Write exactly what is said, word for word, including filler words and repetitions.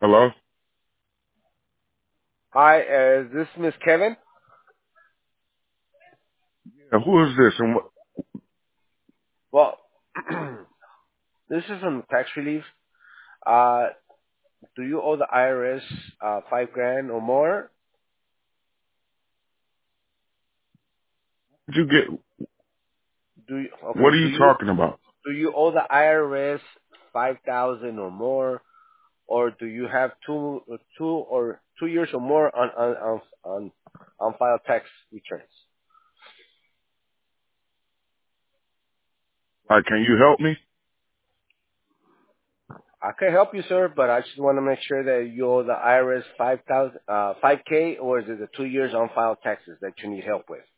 Hello? Hi, uh, is this Miss Kevin? Yeah, who is this? And what, Well, this is from tax relief. Uh, do you owe the I R S uh, five grand or more? did you get? Do you, What okay? are Do you you talking about? do you owe the I R S five thousand or more, or do you have two two or two years or more on on on on, on file tax returns? Like, can you help me? I can help you, sir, but I just want to make sure that you owe the I R S five thousand uh five k, or is it the two years on file taxes that you need help with?